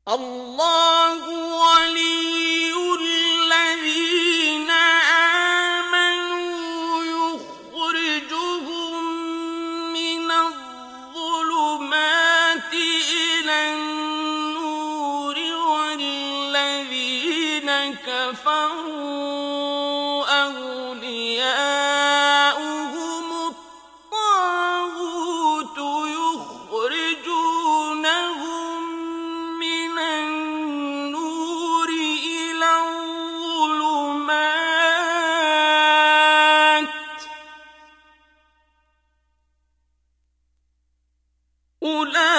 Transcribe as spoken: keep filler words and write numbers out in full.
الله ولي الذين آمنوا يخرجهم من الظلمات إلى النور والذين كفروا أولياؤهم الطاغوت يخرجونهم من النور إلى الظلمات أولئك